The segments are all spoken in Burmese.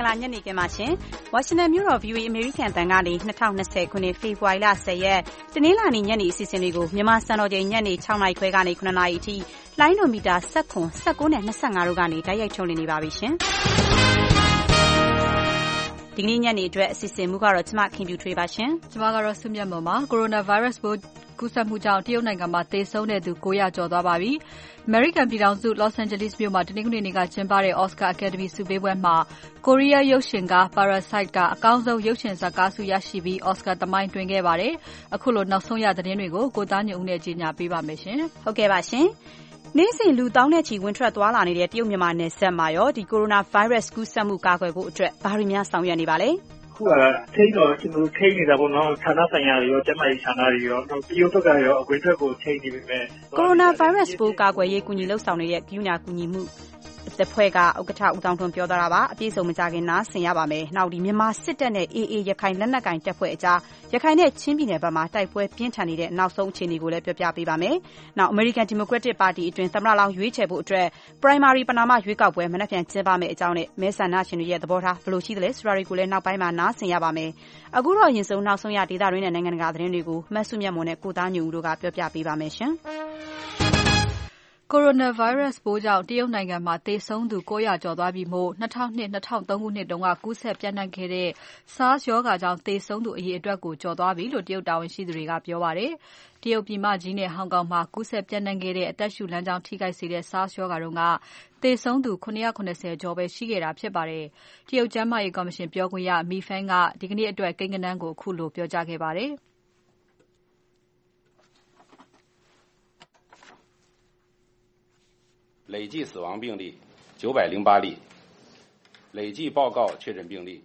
လာညနေခင်းပါရှင်။ ဝါရှင်တန်မြို့တော် VOA အမေရိကန်အသံကနေ2020ခုနှစ်ဖေဖော်ဝါရီလ10ရက်တနင်္လာနေ့ညနေအစီအစဉ်တွေကိုမြန်မာစံတော်ချိန်ညနေ6နာရီခွဲကနေ9နာရီအထိလိုင်းဒိုမီတာ19 19နဲ့25တို့ကနေတိုက်ရိုက်ထုတ်လွှင့်နေပါပြီရှင်။ဒီကနေ့ညနေအတွက်အစီအစဉ်မူကတော့ကျမခင်ပြူထွေးပါရှင်။ကျမကတော့ဆုမြတ်မွန်ပါ။ ကိုရိုနာဗိုင်းရပ်စ်ပိုးကူးစက်မှုကြောင့်တရုတ်နိုင်ငံမှာသေဆုံးတဲ့သူ900ကျော်သွားပါပြီ။ American ပြည်ထောင်စု Los Angeles မြို့မှာတနင်္ဂနွေနေ့ကကျင်းပတဲ့ Oscar Academy ဆုပေးပွဲမှာကိုရီးယားရုပ်ရှင်ကား Parasite ကအကောင်းဆုံးရုပ်ရှင်ဇာတ်ကားဆုရရှိပြီး Oscar သမိုင်းတွင်ခဲ့ပါတယ်။အခုလိုနောက်ဆုံးရသတင်းတွေကိုကိုသားညွန့်ဦးနဲ့ကြီးညာပေးပါမယ်ရှင်။ဟုတ်ကဲ့ပါရှင်။နေ့စဉ်လူတောင်းတဲ့ချီဝင်ထွက်သွားလာနေတဲ့တရုတ်မြန်မာနယ်စပ်မှာရောဒီကိုရိုနာဗိုင်းရပ်စ်ကူးစက်မှုကာကွယ်ဖို့အတွက်ဘာတွေများဆောင်ရွက်နေပါလဲ။ခုကထိန်းတော့ကျွန်တော်ထိန်းနေတာပေါ့နော်ဌာနဆိုင်ရာတွေရောကျန်းမာရေးဌာနတွေရောတရုတ်ဘက်ကရောအခွင့်အရေးကိုထိန်းနေပြီပဲကိုရိုနာဗိုင်းရပ်စ်ပိုးကာကွယ်ရေးကူညီလှုပ်ဆောင်နေတဲ့ကယူနာကူညီမှုတစ်ဖွဲ့ကဥက္ကဋ္ဌဦးတောင်ထွန်းပြောသွားတာပါအပြည့်စုံမကြခင်နားဆင်ရပါမယ်နောက်ဒီမြန်မာစစ်တပ်နဲ့ AA ရခိုင်လက်နက်ကိုင်တပ်ဖွဲ့အကြားရခိုင်နဲ့ချင်းပြည်နယ်ဘက်မှာတိုက်ပွဲပြင်းထန်နေတဲ့နောက်ဆုံးအခြေအနေကိုလည်းပြောပြပေးပါမယ်နောက် American Democratic Party အတွင်းသမ္မတလောင်းရွေးချယ်ဖို့အတွက် primary ပဏာမရွေးကောက်ပွဲမနက်ဖြန်ကျင်းပမယ့်အကြောင်းနဲ့မဲဆန္ဒရှင်တွေရဲ့သဘောထားဘယ်လိုရှိသလဲဆိုတာတွေကိုလည်းနောက်ပိုင်းမှာနားဆင်ရပါမယ်အခုတော့အရင်ဆုံးနောက်ဆုံးရဒေသတွင်းနဲ့နိုင်ငံတကာသတင်းတွေကိုမဆုမြတ်မွန်နဲ့ကိုသားညူဦးတို့ကပြောပြပေးပါမယ်ရှင်ကိုရိုနာဗိုင်းရပ်စ်ပိုးကြောင့်တရုတ်နိုင်ငံမှာသေဆုံးသူ900ကျော်သွားပြီမို့2002-2003ခုနှစ်တုန်းကကူးစက်ပြန့်နှံ့ခဲ့တဲ့ SARS ရောဂါကြောင့်သေဆုံးသူအရေအတွက်ကိုကျော်သွားပြီလို့တရုတ်တာဝန်ရှိသူတွေကပြောပါတယ်။တရုတ်ပြည်မကြီးနဲ့ဟောင်ကောင်မှာကူးစက်ပြန့်နှံ့ခဲ့တဲ့အသက်ရှူလမ်းကြောင်းထိခိုက်စေတဲ့ SARS ရောဂါတုန်းကသေဆုံးသူ970ကျော်ပဲရှိခဲ့တာဖြစ်ပါတယ်။တရုတ်ကျန်းမာရေးကော်မရှင်ပြောခွင့်ရ Mi Feng ကဒီကနေ့အတွက်ကိန်းဂဏန်းကိုအခုလိုပြောကြားခဲ့ပါတယ်။累计死亡病例908例，累计报告确诊病例。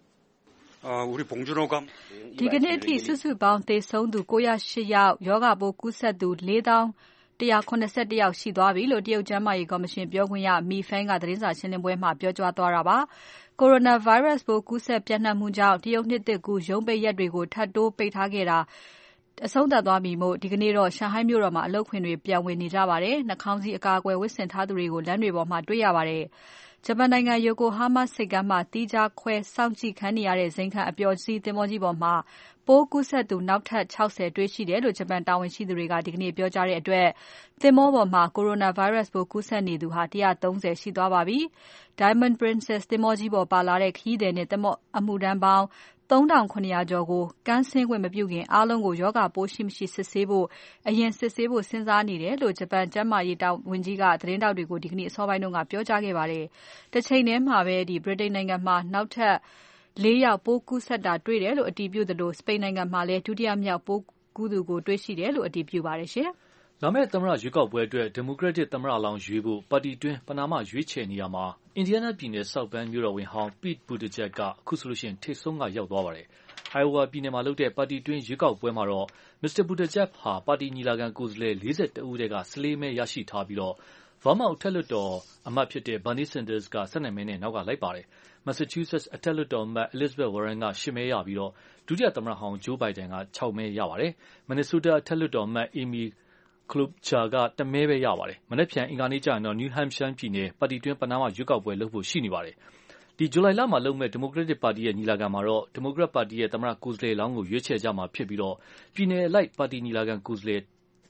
우리 봉준호 감ဒီကနေ့အထိစုစုပေါင်းသေဆုံးသူ908ယောက်ယောဂပိုးကူးစက်သူ4181ယောက်ရှိသွားပြီလို့တရုတ်ကျန်းမာရေးကော်မရှင်ပြောခွင့်ရ Mi Feng ကသတင်းစာရှင်းလင်းပွဲမှာပြောကြားသွားတာပါ။ကိုရိုနာဗိုင်းရပ်စ်ပိုးကူးစက်ပြန့်နှံ့မှုကြောင့်တရုတ်နှစ်သစ်ကူးရုံးပိတ်ရက်တွေကိုထပ်တိုးပိတ်ထားခဲ့တာအဆုံးသတ်သွားပြီမို့ဒီကနေ့တော့ရှန်ဟိုင်းမြို့တော်မှာအလုပ်ခွင်တွေပြန်ဝင်နေကြပါတယ်။နှာခေါင်းစည်းအကာအကွယ်ဝတ်ဆင်ထားသူတွေကိုလမ်းတွေပေါ်မှာတွေ့ရပါတယ်။ဂျပန်နိုင်ငံယိုကိုဟားမားဆိပ်ကမ်းမှာတီးခြားခွဲစောင့်ကြည့်ခံနေရတဲ့ဇိမ်ခံအပျော်စီးသင်္ဘောကြီးပေါ်မှာပိုးကူးစက်သူနောက်ထပ်60တွေ့ရှိတယ်လို့ဂျပန်တာဝန်ရှိသူတွေကဒီကနေ့ပြောကြားတဲ့အတွက်သင်္ဘောပေါ်မှာကိုရိုနာဗိုင်းရပ်စ်ပိုးကူးစက်နေသူဟာ130ရှိသွားပါပြီ။ Diamond Princess သင်္ဘောကြီးပေါ်ပါလာတဲ့ခရီးသည်နဲ့သင်္ဘောအမှုထမ်းပေါင်း3700ကျော်ကိုကမ်းဆင်းခွင့်မပြုခင်အားလုံးကိုရောဂါပိုးရှိမရှိစစ်ဆေးဖို့အရင်စစ်ဆေးဖို့စဉ်းစားနေတယ်လို့ဂျပန်ကျန်းမာရေးဝန်ကြီးကသတင်းတောက်တွေကိုဒီကနေ့အစောပိုင်းတုန်းကပြောကြားခဲ့ပါတယ်။တစ်ချိန်တည်းမှာပဲဗြိတိန်နိုင်ငံမှာနောက်ထပ်4ယောက်ပိုးကူးစက်တာတွေ့တယ်လို့အတည်ပြုသလိုစပိန်နိုင်ငံမှာလည်းဒုတိယမြောက်ပိုးကူးသူကိုတွေ့ရှိတယ်လို့အတည်ပြုပါတယ်ရှင်။လာမယ့်သမ္မတရွေးကောက်ပွဲအတွက်ဒီမိုကရက်တစ်သမ္မတလောင်းရွေးဖို့ပါတီတွင်းပဏာမရွေးချယ်နေရမှာအင်ဒီယားနားပြည်နယ် South Bend မြို့တော်ဝန်ဟောင်း Pete Buttigieg ကအခုဆိုရင်ထိပ်ဆုံးကရောက်သွားပါတယ်။ Iowa ပြည်နယ်မှာလုပ်တဲ့ပါတီတွင်းရွေးကောက်ပွဲမှာတော့ Mr. Buttigieg ဟာပါတီညီလာခံကိုယ်စားလှယ်42ဦးထဲက14မဲရရှိထားပြီးVermont အထက်လွှတ်တော်အမတ်Bernie Sanders က12မဲနဲ့နောက်ကလိုက်ပါတယ်။ Massachusetts အထက်လွှတ်တော်အမတ် Elizabeth Warren က10မဲရပြီးဒုတိယသမ္မတဟောင်း Joe Biden က6မဲရပါတယ်။ Minnesota အထက်လွှတ်တော်အမတ် Amy Klobuchar က1မဲပဲရပါတယ်။မနက်ဖြန်အင်္ဂါနေ့ကျရင်တော့ New Hampshire ပြည်နယ်ပါတီတွင်းပဏာမရွေးကောက်ပွဲလုပ်ဖို့ရှိနေပါတယ်။ဇူလိုင်လမှာလုပ်မယ့်ဒီမိုကရက်တစ်ပါတီရဲ့ညီလာခံမှာတော့ဒီမိုကရက်ပါတီရဲ့သမ္မတကိုယ်စားလှယ်လောင်းကိုရွေးချယ်ကြမှာဖြစ်ပြီးပြည်နယ်အလိုက်ပါတီညီလာခံကိုယ်စားလှယ်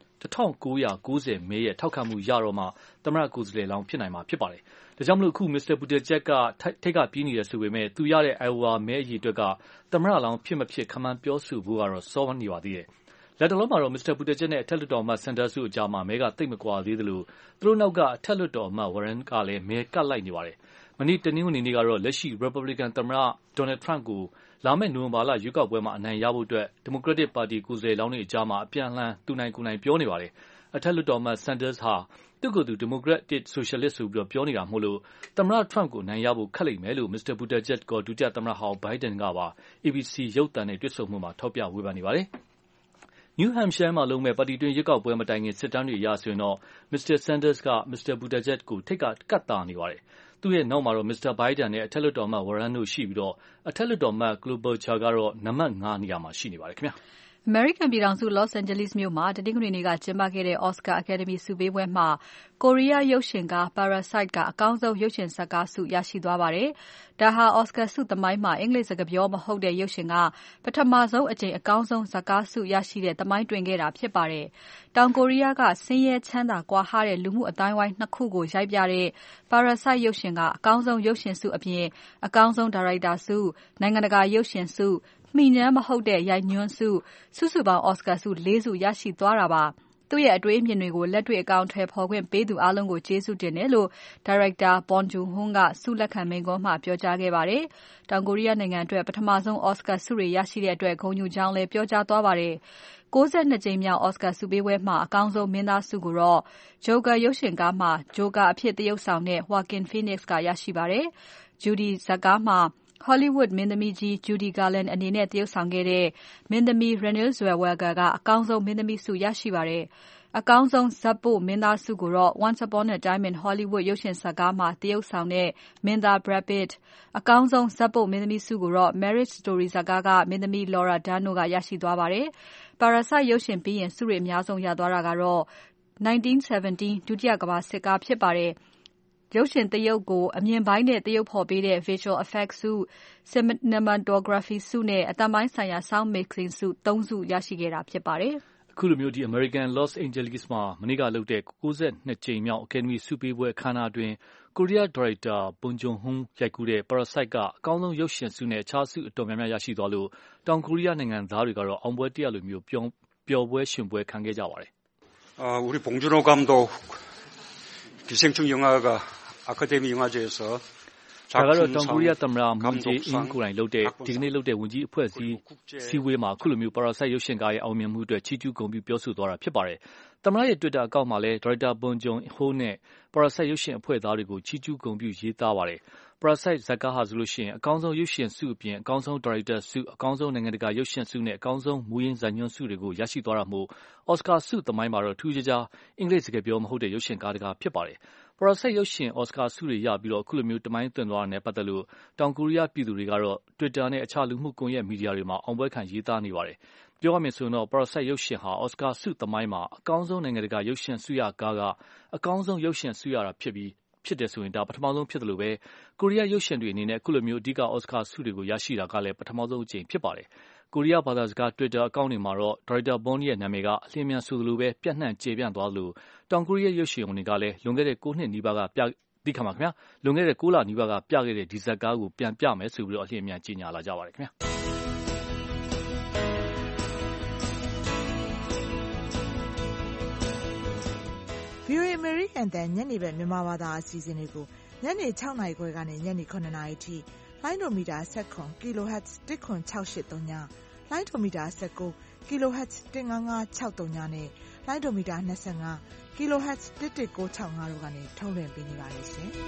1990မဲရဲ့ထောက်ခံမှုရတော့မှသမ္မတကိုယ်စားလှယ်လောင်းဖြစ်နိုင်မှာဖြစ်ပါတယ်။ဒါကြောင့်အခု Mr. Buttigieg ကထိပ်ကပြေးနေတယ်ဆိုပေမဲ့သူရတဲ့ Iowa မဲအရေအတွက်ကသမ္မတလောင်းဖြစ်မဖြစ်ခန့်မှန်းပြောဆိုဖို့ကတော့စောနေပါသေးတယ်။လက်တလုံးမှာတော့ Mr. Buttigieg နဲ့အထက်လွှတ်တော်အမတ် Sanders တို့အကြားမှာမဲကသိပ်မကွာသေးသလိုသူတို့နောက်ကအထက်လွှတ်တော်အမတ် Warren ကလည်းမဲကပ်လိုက်နေပါတယ်။မနေ့တနင်္ဂနွေနေ့ကတော့လက်ရှိ Republican သမ္မတ Donald Trump ကိုလာမယ့်နိုဝင်ဘာလရွေးကောက်ပွဲမှာအနိုင်ရဖို့ဒီမိုကရက်တစ်ပါတီကိုယ်စားလှယ်လောင်းတွေအကြားမှာအပြန်အလှန်သူနိုင်ကိုယ်နိုင်ပြောနေပါတယ်။အထက်လွှတ်တော်အမတ် Sanders ဟာသူ့ကိုယ်သူဒီမိုကရက်တစ်ဆိုရှယ်လစ်ဆိုပြီးပြောနေတာမို့သမ္မတ Trump ကိုနိုင်ရဖို့ခက်လိမ့်မယ်လို့ Mr. Buttigieg ကဒုတိယသမ္မတဟောင်း Biden ကပါ ABC ရုပ်သံနဲ့တွေ့ဆုံမှုမှာထောက်ပြဝေဖန်နေပါတယ်။ New Hampshire မှာလုပ်မယ့်ပါတီတွင်းရွေးကောက်ပွဲမတိုင်ခင်စစ်တမ်းတွေအရဆိုရင်Mr. Sanders က Mr. Buttigieg ကိုထိပ်ကကပ်သာနေပါတယ်။သူ့ရဲ့နောက်မှာတော့ Mr. Biden နဲ့အထက်လွှတ်တော်အမတ် Warren တို့ရှိပြီးအထက်လွှတ်တော်အမတ် Klobuchar ကတော့နံပါတ်5နေရာမှာရှိနေပါတယ်ခင်ဗျာ။ American ပြည်ထောင်စု Los Angeles မြို့မှာတနင်္ဂနွေနေ့ကကျင်းပခဲ့တဲ့ Oscar Academy ဆုပေးပွဲမှာကိုရီးယားရုပ်ရှင်ကား Parasite ကအကောင်းဆုံးရုပ်ရှင်ဇာတ်ကားဆုရရှိသွားပါတယ်။ဒါဟာ Oscar ဆုသမိုင်းမှာအင်္ဂလိပ်စကားပြောမဟုတ်တဲ့ရုပ်ရှင်ကပထမဆုံးအကြိမ်အကောင်းဆုံးဇာတ်ကားဆုရရှိတဲ့သမိုင်းတွင်ခဲ့တာဖြစ်ပါတယ်။တောင်ကိုရီးယားကဆင်းရဲချမ်းသာကွာဟတဲ့လူမှုအတိုင်းဝိုင်းနှစ်ခုကိုရိုက်ပြတဲ့ Parasite ရုပ်ရှင်ကအကောင်းဆုံးရုပ်ရှင်ဆုအပြင်အကောင်းဆုံးဒါရိုက်တာဆု၊နိုင်ငံတကာရုပ်ရှင်ဆုမှီညမ်းမဟုတ်တဲ့ရိုက်ညွှန်းဆုစုစုပေါင်း Oscar ဆု၄ဆုရရှိသွားတာပါ။သူ့ရဲ့အတွေ့အမြင်တွေကိုလက်တွေ့အကောင်အထည်ဖော်ခွင့်ပေးသူအားလုံးကိုကျေးဇူးတင်တယ်လို့ဒါရိုက်တာ Bong Joon-ho ကဆုလက်ခံမိန့်ခွန်းမှာပြောကြားခဲ့ပါတယ်။တောင်ကိုရီးယားနိုင်ငံအတွက်ပထမဆုံး Oscar ဆုတွေရရှိတဲ့အတွက်ဂုဏ်ယူကြောင်းလည်းပြောကြားသွားပါတယ်။62ကြိမ်မြောက် Oscar ဆုပေးပွဲမှာအကောင်းဆုံးမင်းသားဆုကိုတော့ Joker ရုပ်ရှင်ကားမှာ Joker အဖြစ်သရုပ်ဆောင်တဲ့ Joaquin Phoenix ကရရှိပါတယ်။ Judy ဇာတ်ကားမှာHollywood မင်းသမီးကြီး Judy Garland အနေနဲ့သရုပ်ဆောင်ခဲ့တဲ့မင်းသမီး Renée Zellweger ကအကောင်းဆုံးမင်းသမီးဆုရရှိပါတယ်။အကောင်းဆုံးဇာတ်ပို့မင်းသားဆုကိုတော့ Once Upon a Time in Hollywood ရုပ်ရှင်ဇာတ်ကားမှာသရုပ်ဆောင်တဲ့မင်းသား Brad Pitt အကောင်းဆုံးဇာတ်ပို့မင်းသမီးဆုကိုတော့ Marriage Story ဇာတ်ကားကမင်းသမီး Laura Dern တို့ကရရှိသွားပါတယ်။ Parasite ရုပ်ရှင်ပြီးရင်ဆုတွေအများဆုံးရသွားတာကတော့1917ဒုတိယကမ္ဘာစစ်ကားဖြစ်ပါတယ်။ရုပ်ရှင်သရုပ်ကိုအမြင်ပိုင်းနဲ့သရုပ်ဖော်ပေးတဲ့ Visual Effects ဆု Cinematography ဆုနဲ့အသံပိုင်းဆိုင်ရာ Sound Mixing ဆု3ဆုရရှိခဲ့တာဖြစ်ပါတယ်။အခုလိုမျိုးAmerican Los Angeles မှာမနေ့ကလုပ်တဲ့62ကြိမ်မြောက် Academy ဆုပေးပွဲအခမ်းအနားအတွင်းကိုရီးယားဒါရိုက်တာ Bong Joon-ho ရိုက်ကူးတဲ့ Parasite ကအကောင်းဆုံးရုပ်ရှင်ဆုနဲ့အခြားဆုအတော်များများရရှိသွားလို့တောင်ကိုရီးယားနိုင်ငံသားတွေကတော့အောင်ပွဲတရားလိုမျိုးပျော်ပွဲရှင်ပွဲခံခဲ့ကြပါတယ်။우리 봉준호 감독 기생충 영화가 아카데미 영화제에서 ဒါကတော့တောင်ကိုရီးယားသမ္မတမွန်ဂျေအင်းကိုယ်တိုင်လုပ်တဲ့ဒီကနေ့လုပ်တဲ့ဝန်ကြီးအဖွဲ့အစည်းစည်းဝေးမှာအခုလိုမျိုး Parasite ရုပ်ရှင်ကားရဲ့အောင်မြင်မှုအတွက်ချီးကျူးဂုဏ်ပြုပြောဆိုသွားတာဖြစ်ပါတယ်။သမ္မတရဲ့ Twitter အကောင့်မှာလည်းဒါရိုက်တာ Bong Joon-ho နဲ့ Parasite ရုပ်ရှင်အဖွဲ့သားတွေကိုချီးကျူးဂုဏ်ပြုရေးသားပါတယ်။ Parasite ဇာတ်ကားဟာဆိုရင်အကောင်းဆုံးရုပ်ရှင်ဆုအပြင်အကောင်းဆုံးဒါရိုက်တာဆုအကောင်းဆုံးနိုင်ငံတကာရုပ်ရှင်ဆုနဲ့အကောင်းဆုံးမူရင်းဇာတ်ညွှန်းဆုတွေကိုရရှိသွားတာမို့ Oscar ဆုသမိုင်းမှာတော့ထူးခြားခြားအင်္ဂလိပ်စကားပြောမဟုတ်တဲ့ရုပ်ရှင်ကားတကားဖြစ်ပါတယ်။ Parasite ရုပ်ရှင် Oscar ဆုတွေရပြီးအခုလိုမျိုးတမိုင်းသွင်းသွားတာနဲ့ပတ်သက်လို့တောင်ကိုရီးယားပြည်သူတွေကတော့ Twitter နဲ့အခြားလူမှုကွန်ရက်မီဒီယာတွေမှာအောင်ပွဲခံရေးသားနေပါတယ်။ပြောရမယ်ဆိုရင်တော့ Parasite ရုပ်ရှင်ဟာ Oscar ဆုသမိုင်းမှာအကောင်းဆုံးနိုင်ငံတကာရုပ်ရှင်ဆုရကားကအကောင်းဆုံးရုပ်ရှင်ဆုရတာဖြစ်တယ်ဆိုရင်ဒါပထမဆုံးဖြစ်တယ်လို့ပဲကိုရီးယားရုပ်ရှင်တွေအနေနဲ့အခုလိုမျိုးအဓိက Oscar ဆုတွေကိုရရှိတာကလည်းပထမဆုံးအကြိမ်ဖြစ်ပါတယ်။ကိုရီးယားဘာသာစကား Twitter အကောင့်တွေမှာတော့ဒါရိုက်တာ Bong ရဲ့နာမည်ကအလျင်အမြန်ဆိုသလိုပဲပြန့်နှံ့ကျေပြန့်သွားသလိုတောင်ကိုရီးယားရုပ်ရှင်တွေကလည်းလွန်ခဲ့တဲ့9နှစ်နီးပါးကလွန်ခဲ့တဲ့9လနီးပါးကပြခဲ့တဲ့ဒီဇာတ်ကားကိုပြန်ပြမယ်ဆိုပြီးအလျင်အမြန်ကြေညာလာကြပါတယ်ခင်ဗျာ။ VOA American တန်ညနေဘက်မြန်မာဘာသာအစီအစဉ်တွေကိုညနေ6နာရီခွဲကနေညနေ9နာရီထိလိုင်းဒိုမီတာ19 kHz 10683ညလိုင်းဒိုမီတာ19 kHz 15563နဲ့လိုင်းဒိုမီတာ25 kHz 11965တို့ကနေထုတ်လွှင့်ပေးနေပါတယ်ရှင်။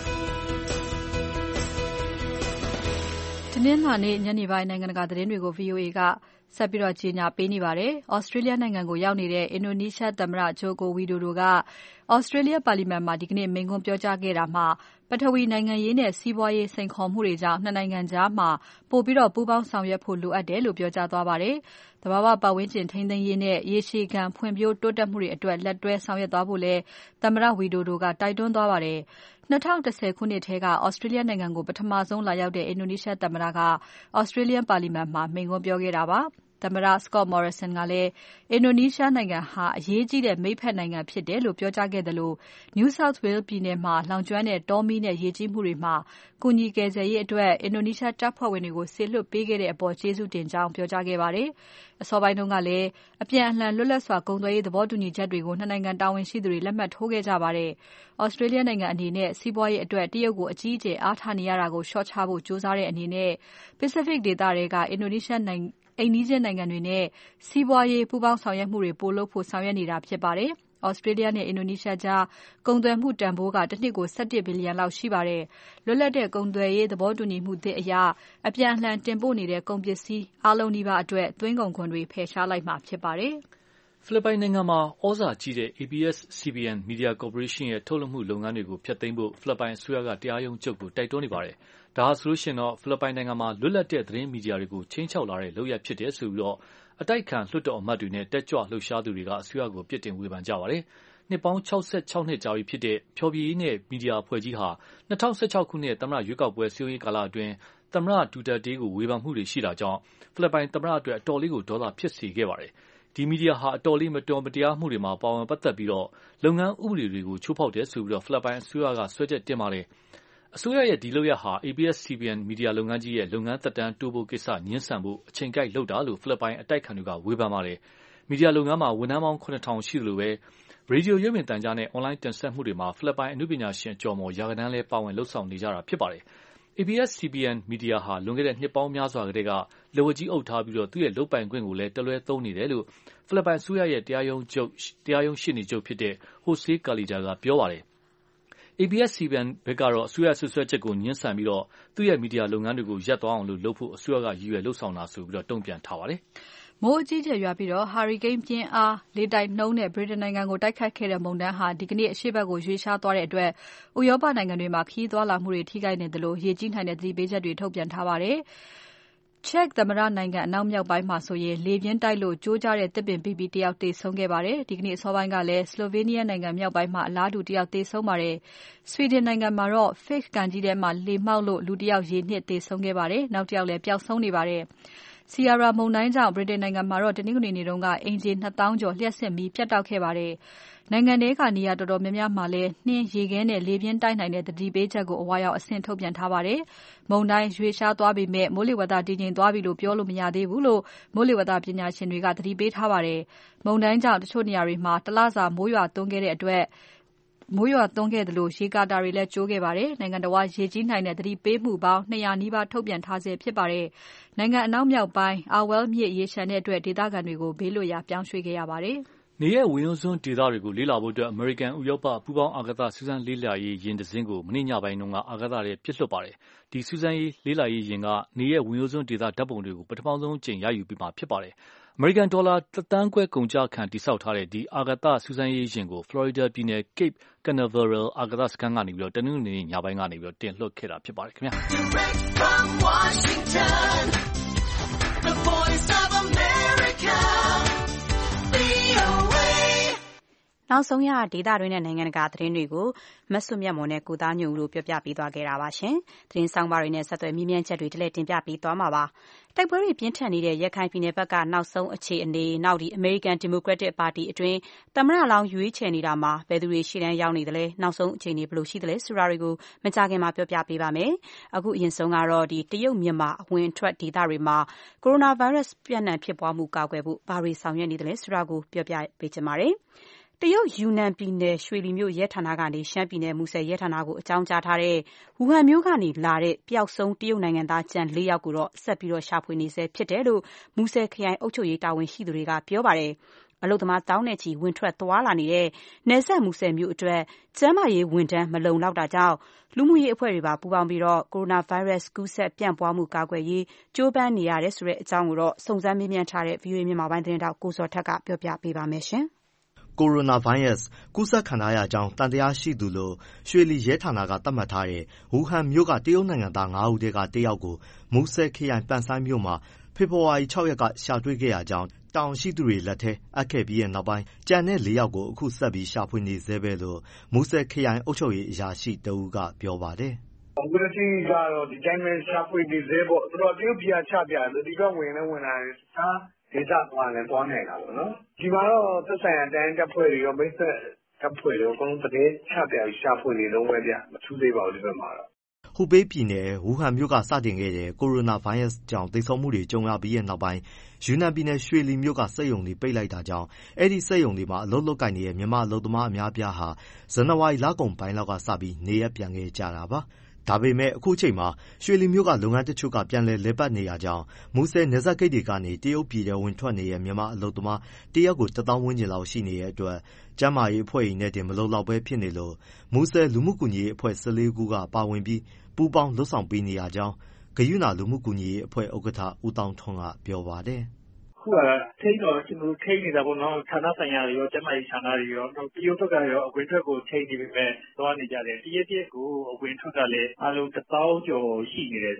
ဒီနေ့ညနေပိုင်းနိုင်ငံတကာသတင်းတွေကို VOA ကဆက်ပြီးကြေညာပေးနေပါတယ်။ Australia နိုင်ငံကိုရောက်နေတဲ့ အင်ဒိုနီးရှားသမ္မတ Joko Widodo က Australia ပါလီမန်မှာဒီကနေ့မိန့်ခွန်းပြောကြားခဲ့တာမှာပထဝီနိုင်ငံရေးနဲ့စီးပွားရေးစိန်ခေါ်မှုတွေကြောင့်နှစ်နိုင်ငံကြားမှာပိုပြီးပူးပေါင်းဆောင်ရွက်ဖို့လိုအပ်တယ်လို့ပြောကြားသွားပါတယ်။သဘာဝပတ်ဝန်းကျင်ထိန်းသိမ်းရေးနဲ့ရေရှည်ခံဖွံ့ဖြိုးတိုးတက်မှုတွေအတွက်လက်တွဲဆောင်ရွက်သွားဖို့လည်းသမ္မတ Widodo ကတိုက်တွန်းသွားပါတယ်။2010ခုနှစ်ထဲက Australia နိုင်ငံကိုပထမဆုံးလာရောက်တဲ့အင်ဒိုနီးရှားသမ္မတက Australian ပါလီမန်မှာမိန့်ခွန်းပြောခဲ့တာပါ။သမ္မတ Scott Morrison ကလည်းအင်ဒိုနီးရှားနိုင်ငံဟာအရေးကြီးတဲ့မိတ်ဖက်နိုင်ငံဖြစ်တယ်လို့ပြောကြားခဲ့သလို New South Wales ပြည်နယ်မှာလောင်ကျွမ်းတဲ့တောမီးနဲ့ရေကြီးမှုတွေမှာကူညီကယ်ဆယ်ရေးအတွက်အင်ဒိုနီးရှားတပ်ဖွဲ့ဝင်တွေကိုစေလွှတ်ပေးခဲ့တဲ့အပေါ်ကျေးဇူးတင်ကြောင်းပြောကြားခဲ့ပါတယ်။အစောပိုင်းတုန်းကလည်းအပြန်အလှန်လွတ်လပ်စွာကုန်သွယ်ရေးသဘောတူညီချက်တွေကိုနှစ်နိုင်ငံတာဝန်ရှိသူတွေလက်မှတ်ထိုးခဲ့ကြပါတယ်။ Australia နိုင်ငံအနေနဲ့စီးပွားရေးအတွက်တရုတ်ကိုအကြီးအကျယ်အားထားနေရတာကိုလျှော့ချဖို့ကြိုးစားတဲ့အနေနဲ့ Pacific ဒေသထဲကအင်ဒိုနီးရှားအိမ်နီးချင်းနိုင်ငံတွေနဲ့စီးပွားရေးပူးပေါင်းဆောင်ရွက်မှုတွေပိုလုပ်ဖို့ဆောင်ရွက်နေတာဖြစ်ပါတယ်။ Australia နဲ့အင်ဒိုနီးရှားကြားကုန်သွယ်မှုတန်ဖိုးကတစ်နှစ်ကို17ဘီလီယံလောက်ရှိပါတယ်။လွတ်လပ်တဲ့ကုန်သွယ်ရေးသဘောတူညီမှုသစ်အရအပြန်အလှန်တင်ပို့နေတဲ့ကုန်ပစ္စည်းအားလုံးနီးပါးအတွက်သွင်းကုန်ခွန်တွေဖယ်ရှားလိုက်မှာဖြစ်ပါတယ်။ဖိလစ်ပိုင်နိုင်ငံမှာဩဇာကြီးတဲ့ ABS-CBN Media Corporation ရဲ့ထုတ်လုပ်မှုလုပ်ငန်းတွေကိုဖျက်သိမ်းဖို့ဖိလစ်ပိုင်အစိုးရကတရားရုံးချုပ်ကိုတိုက်တွန်းနေပါတယ်။ဒါဟာဆိုရင်ဖိလစ်ပိုင်နိုင်ငံမှာလွတ်လပ်တဲ့သတင်းမီဒီယာတွေကိုချိန်ချောက်လာတဲ့လုပ်ရပ်ဖြစ်တယ်ဆိုပြီးအတိုက်ခံလွှတ်တော်အမတ်တွေနဲ့တက်ကြွလှုပ်ရှားသူတွေကအစိုးရကိုပြစ်တင်ဝေဖန်ကြပါတယ်။နှစ်ပေါင်း66နှစ်ကြာပြီဖြစ်တဲ့ဖျော်ဖြေရေးနဲ့မီဒီယာအဖွဲ့ကြီးဟာ2016ခုနှစ်သမ္မတရွေးကောက်ပွဲစည်းရုံးရေးကာလအတွင်းသမ္မတဒူတာတေးကိုဝေဖန်မှုတွေရှိတာကြောင့်ဖိလစ်ပိုင်သမ္မတအတွက်အတော်လေးကိုဒေါသဖြစ်စေခဲ့ပါတယ်။ဒီမီဒီယာဟာအတော်လေးမတော်မတရားမှုတွေမှာပါဝင်ပတ်သက်ပြီးလုပ်ငန်းဥပဒေတွေကိုချိုးဖောက်တယ်ဆိုပြီးဖိလစ်ပိုင်အစိုးရကစွဲချက်တင်ပါတယ်။အစိုးရရဲ့ဒီလုပ်ရပ်ဟာ ABS-CBN မီဒီယာလုပ်ငန်းကြီးရဲ့လုပ်ငန်းသက်တမ်းတိုးဖို့ကိစ္စငြင်းဆန်ဖို့အချိန်ကိုက်လုပ်တာလို့ဖိလစ်ပိုင်အတိုက်ခံတွေကဝေဖန်ပါတယ်။မီဒီယာလုပ်ငန်းမှာဝန်ထမ်းပေါင်း9000ရှိသလိုပဲရေဒီယိုရုပ်မြင်သံကြားနဲ့အွန်လိုင်းတင်ဆက်မှုတွေမှာဖိလစ်ပိုင်အနုပညာရှင်အကျော်မော်ရာခိုင်နှန်းလဲပါဝင်လှုပ်ဆောင်နေကြတာဖြစ်ပါတယ်။ ABS-CBN မီဒီယာဟာလွန်ခဲ့တဲ့နှစ်ပေါင်းများစွာကတည်းကလက်ဝါးကြီးအုပ်ထားပြီးသူ့ရဲ့လုပ်ပိုင်ခွင့်ကိုလည်းတလွဲသုံးနေတယ်လို့ဖိလစ်ပိုင်အစိုးရရဲ့တရားရုံးရှေ့နေချုပ်ဖြစ်တဲ့ Jose Calida ကပြောပါတယ်။ ABS-CBN ဘက်ကတော့အစိုးရဆွဆွဲချက်ကိုငြင်းဆန်ပြီးသူ့ရဲ့မီဒီယာလုပ်ငန်းတွေကိုရပ်သွားအောင်လုပ်ဖို့အစိုးရကရည်ရွယ်လှုပ်ဆောင်တာဆိုပြီးတုံ့ပြန်ထားပါတယ်။မိုးအကြီးအကျယ်ရွာပြီးဟာရီကိန်းပြင်းအားလေတိုက်နှုန်းနဲ့ဗြိတိန်နိုင်ငံကိုတိုက်ခတ်ခဲ့တဲ့မုန်တိုင်းဟာဒီကနေ့အရှေ့ဘက်ကိုရွေ့လျားသွားတဲ့အတွက်ဥရောပနိုင်ငံတွေမှာခရီးသွားလာမှုတွေထိခိုက်နေသလိုရေကြီးနိုင်တဲ့သတိပေးချက်တွေထုတ်ပြန်ထားပါတယ်။ ချက်သမ္မတနိုင်ငံအနောက်မြောက်ပိုင်းမှာဆိုရင်လေပြင်းတိုက်လို့ကျိုးကျတဲ့သစ်ပင်ပိတယောက်သေဆုံးခဲ့ပါတယ်။ဒီကနေ့အစောပိုင်းကလည်း Slovenia နိုင်ငံမြောက်ပိုင်းမှာအလားတူတယောက်သေဆုံးပါတယ်။ Sweden နိုင်ငံမှာတော့ Fehn ကမ်းခြေထဲမှာလေမှောက်လို့လူတယောက်ရေနစ်သေဆုံးခဲ့ပါတယ်။နောက်တယောက်လည်းပျောက်ဆုံးနေပါတယ်။ Ciara မုန်တိုင်းကြောင့်ဗြိတိန်နိုင်ငံမှာတနင်္ဂနွေနေ့ကအိမ်ခြေ 2000 ကျော်လျှပ်စစ်မီးပြတ်တောက်ခဲ့ပါတယ်။နိုင်ငံထဲကနေရာတော်တော်များများမှာလည်းနှင်းရေခဲနဲ့လေပြင်းတိုက်နိုင်တဲ့သတိပေးချက်ကိုအဝါရောင်အဆင့်ထုတ်ပြန်ထားပါတယ်။မုန်တိုင်းရွေ့လျားသွားပေမဲ့မိုးလေဝသတည်ငြိမ်သွားပြီလို့ပြောလို့မရသေးဘူးလို့မိုးလေဝသပညာရှင်တွေကသတိပေးထားပါတယ်။မုန်တိုင်းကြောင့်တချို့နေရာတွေမှာတလစာမိုးရွာသွန်းခဲ့တဲ့အတွက်မိုးရွာသွန်းခဲ့သလိုရေကာတာတွေလည်းကျိုးခဲ့ပါတယ်။နိုင်ငံတော်ရေကြီးနိုင်တဲ့သတိပေးမှုပေါင်း200နီးပါးထုတ်ပြန်ထားဆဲဖြစ်ပါတယ်။နိုင်ငံအနောက်မြောက်ပိုင်း Awal မြစ်ရေလျှံတဲ့အတွက်ဒေသခံတွေကိုဘေးလွတ်ရာပြောင်းရွှေ့ခဲ့ရပါတယ်။နေရဲ့ဝင်ရိုးစွန်းဒေသတွေကိုလေ့လာဖို့အမေရိကန်ဥရောပပူးပေါင်းအာကာသစူးစမ်းလေ့လာရေးယာဉ်တစ်စင်းကိုမနေ့ညပိုင်းကအာကာသထဲပစ်လွှတ်ပါတယ်။ဒီစူးစမ်းလေ့လာရေးယာဉ်ကနေရဲ့ဝင်ရိုးစွန်းဒေသဓာတ်ပုံတွေကိုပထမဆုံးအကြိမ်ရယူပြီးမှဖြစ်ပါတယ်။အမေရိကန်ဒေါ်လာ1.5 သန်းကုန်ကျခံတည်ဆောက်ထားတဲ့ဒီအာကာသစူးစမ်းရေးယာဉ်ကို Florida ပြည်နယ် Cape Canaveral အာကာသစခန်းကနေတနင်္ဂနွေနေ့ညပိုင်းကနေတင်လွှတ်ခဲ့တာဖြစ်ပါတယ်ခင်ဗျာ။ The Voice of America, VOA နောက်ဆုံးရဒေသတွင်းနဲ့နိုင်ငံတကာသတင်းတွေကိုမဆွမြတ်မော်နဲ့ကိုသားညွန့်ဦးတို့ပြောပြပေးသွားခဲ့တာပါရှင်။သတင်းဆောင်ပါတွေနဲ့ဆက်သွယ်မြင်းမြန်းချက်တွေတလဲတင်ပြပေးသွားမှာပါ။တိုက်ပွဲတွေပြင်းထန်နေတဲ့ရခိုင်ပြည်နယ်ဘက်ကနောက်ဆုံးအခြေအနေနောက်အမေရိကန်ဒီမိုကရက်တစ်ပါတီအတွင်းသမ္မတလောင်းရွေးချယ်နေတာမှာဘယ်သူတွေရှေ့တန်းရောက်နေသလဲနောက်ဆုံးအခြေအနေဘယ်လိုရှိသလဲဆိုတာတွေကိုမကြခင်မှာပြောပြပေးပါမယ်။အခုအရင်ဆုံးကတော့တရုတ်မြန်မာအဝင်အထွက်ဒေသတွေမှာကိုရိုနာဗိုင်းရပ်စ်ပြန့်နှံ့ဖြစ်ပွားမှုကာကွယ်ဖို့ဘာတွေဆောင်ရွက်နေသလဲဆိုတာကိုပြောပြပေးချင်ပါတယ်။တရုတ်ယူနန်ပြည်နယ်ရွှေလီမြို့ရဲဌာနကနေရှမ်းပြည်နယ်မူဆယ်ရဲဌာနကိုအကြောင်းကြားထားတဲ့ဝူဟန်မြို့ကနေလာတဲ့ပျောက်ဆုံးတရုတ်နိုင်ငံသားကျန်4ယောက်ကိုတော့ဆက်ပြီးရှာဖွေနေဆဲဖြစ်တယ်လို့မူဆယ်ခရိုင်အုပ်ချုပ်ရေးတာဝန်ရှိသူတွေကပြောပါတယ်။အလုပ်သမားတောင်းနဲ့ချီဝင်ထွက်သွားလာနေတဲ့နယ်စပ်မူဆယ်မြို့အတွက်ကျန်းမာရေးဝန်ထမ်းမလုံလောက်တာကြောင့်လူမှုရေးအဖွဲ့တွေပါပူးပေါင်းပြီးကိုရိုနာဗိုင်းရပ်စ်ကူးစက်ပြန့်ပွားမှုကာကွယ်ရေးကြိုးပမ်းနေရတယ်ဆိုတဲ့အကြောင်းကိုတော့စုံစမ်းမေးမြန်းထားတဲ့ VOA မြန်မာပိုင်းသတင်းတောက်ကိုဇော်ထက်ကပြောပြပေးပါမယ်ရှင်။ကိုရိုနာဗိုင်းရပ်စ်ကူးစက်ခံထားရကြောင်းသံသယရှိသူလို့ရွှေလီရဲဌာနကသတ်မှတ်ထားတဲ့ဝူဟန်မြို့ကတရုတ်နိုင်ငံသား5ဦးထဲက1ယောက်ကိုမူဆယ်ခရိုင်ပန်ဆိုင်းမြို့မှာဖေဖော်ဝါရီ6ရက်ကရှာတွေ့ခဲ့ရကြောင်းတာဝန်ရှိသူတွေလက်ထဲအပ်ခဲ့ပြီးနောက်ပိုင်းကျန်တဲ့4ယောက်ကိုအခုဆက်ပြီးရှာဖွေနေဆဲပဲလို့မူဆယ်ခရိုင်အုပ်ချုပ်ရေးအရာရှိတဦးကပြောပါတယ်။အခုလက်ရှိကတော့ဒီတိုင်းပဲရှာဖွေနေသေးပေါ့သူတို့တရုတ်ပြည်ချပြတယ်ဒီကဝင်လာတယ်ဒေသသွားလည်းသွားနေတာပေါ့နော်ဒီမှာတော့သက်ဆိုင်ရာတိုင်းတပ်ဖွဲ့တွေရောမိတ်ဆက်တပ်ဖွဲ့တွေအကုန်လုံးတကယ်ချပြရှာဖွေနေလုံးပဲဗျမထူးသေးပါဘူးဒီဘက်မှာတော့ဟူပေးပြည်နယ်ဝူဟန်မြို့ကစတင်ခဲ့တဲ့ကိုရိုနာဗိုင်းရပ်စ်ကြောင့်သေဆုံးမှုတွေကြုံရပြီးတဲ့နောက်ပိုင်းယူနန်ပြည်နယ်ရွှေလီမြို့ကစက်ရုံတွေပိတ်လိုက်တာကြောင့်အဲ့ဒီစက်ရုံတွေမှာအလုပ်လုပ်ကိုင်နေတဲ့မြန်မာအလုပ်သမားအများအပြားဟာဇန်နဝါရီလကုန်ပိုင်းလောက်ကစပြီးနေရပ်ပြန်ခဲ့ကြတာပါဒါပေမဲ့အခုချိန်မှာရွှေလီမြို့ကလုပ်ငန်းတချို့ကပြန်လည်ပတ်နေရကြောင်းမူဆယ်နယ်စပ်ဂိတ်တွေကနေတရုတ်ပြည်ထဲဝင်ထွက်နေတဲ့မြန်မာအလုပ်သမားတရက်ကို1000ဝန်းကျင်လောက်ရှိနေတဲ့အတွက်ကျန်းမာရေးအဖွဲ့တွေနဲ့တင်မလုံလောက်ပဲဖြစ်နေလို့မူဆယ်လူမှုကူညီရေးအဖွဲ့14ခုကပါဝင်ပြီးပူးပေါင်းလုပ်ဆောင်ပေးနေရကြောင်းဂယုဏလူမှုကူညီရေးအဖွဲ့ဥက္ကဋ္ဌဦးတောင်းထွန်းကပြောပါတယ်ခုကထိန်းတော့ကျွန်တော်ထိန်းနေတာပေါ့နော်ဌာနဆိုင်ရာတွေရောကျန်းမာရေးဌာနတွေရောနောက်တရုတ်ဘက်ကရောအဝင်ထွက်ကိုထိန်းနေပြီမဲ့သွားနေကြတယ်တရက်ကိုအဝင်ထွက်ကလည်းအားလုံး1000ကျော်ရှိနေတယ်ဗျ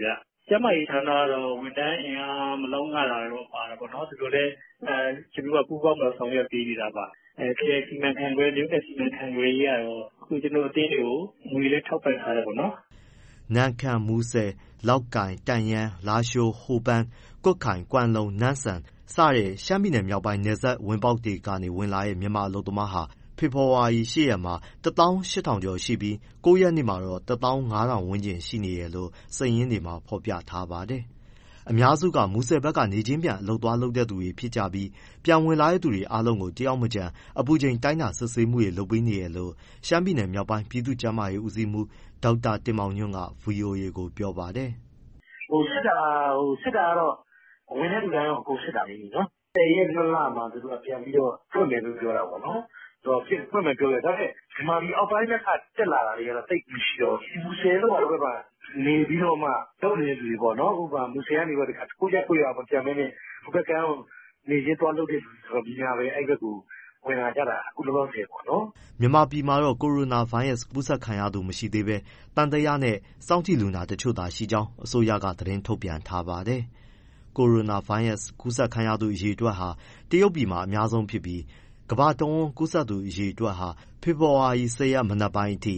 ကျမကြီးဌာနတော့ဝန်ထမ်းအင်အားမလုံးငတာတော့ပါတယ်ပေါ့နော်ဒီလိုလဲကျွန်တော်ကပူပေါင်းတော့ဆောင်ရွက်ပေးနေတာပါစီမံခန့်ခွဲမြို့နယ်စီမံခန့်ခွဲရေးကတော့အခုကျွန်တော်အတင်းတွေကိုငွေလေးထောက်ပံ့ထားတယ်ပေါ့နော်နန်းခမ်းမူဆယ်လောက်ကိုင်တန်ယန်းလာရှိုးဟိုပန်းကွတ်ခိုင်ကွမ်လုံနန်းဆန်စတဲ့ရှမ်းပြည်နယ်မြောက်ပိုင်းနယ်စပ်ဝင်ပေါက်တွေကနေဝင်လာတဲ့မြန်မာအလုပ်သမားဟာဖေဖော်ဝါရီ8ရက်မှာ 18000 ကျော်ရှိပြီး9ရက်နေ့မှာတော့ 15000 ဝန်းကျင်ရှိနေတယ်လို့စာရင်းတွေမှာဖော်ပြထားပါတယ်။အများစုကမူဆယ်ဘက်ကနေချင်းပြန်အလုပ်သွားလုပ်တဲ့သူတွေဖြစ်ကြပြီးပြန်ဝင်လာတဲ့သူတွေအားလုံးကိုတယောက်မကျန်အပူချိန်တိုင်းတာစစ်ဆေးမှုတွေလုပ်ပေးနေတယ်လို့ရှမ်းပြည်နယ်မြောက်ပိုင်းပြည်သူ့ကျန်းမာရေးဦးစီးမှုဒေါက်တာတင်မောင်ညွန့်က VOA ကိုပြောပါတယ်။စစ်တာကတော့ဝင်တဲ့လူတိုင်းတော့ကိုစစ်တာလေးနော်။10ရက်လမှာသူကပြန်ပြီးတော့ဖွင့်မယ်လို့ပြောတာပေါ့နော်။တော့ဖွင့်မယ်ပြောတယ်ဒါပေမဲ့ဒီမှာဒီအောက်ပိုင်းကတက်လာတာတွေကတော့တိတ်မရှိတော့ဘူး။မူဆယ်တော့ဘယ်ပါနေပြီးတော့မှတော့နေလူတွေပေါ့နော်ဥပမာမူဆယ်ကနေတော့ကိုရက်မပြန်မင်းနဲ့ဟိုဘက်ကနေရသွားလို့တဲ့လူဆိုတော့ဒီညာပဲအဲ့ဘက်ကိုဝင်လာကြတာအခုလောလောဆယ်ပေါ့နော်မြန်မာပြည်မှာတော့ကိုရိုနာဗိုင်းရပ်စ်ကူးစက်ခံရသူမရှိသေးပဲတန်တရားနဲ့စောင့်ကြည့်လူနာတချို့သာရှိကြောင်းအစိုးရကသတင်းထုတ်ပြန်ထားပါတယ်ကိုရိုနာဗိုင်းရပ်စ်ကူးစက်ခံရသူအရေအတွက်ဟာတရုတ်ပြည်မှာအများဆုံးဖြစ်ပြီးကမ္ဘာတဝန်းကူးစက်သူအရေအတွက်ဟာဖေဖော်ဝါရီ10ရက်မနက်ပိုင်းအထိ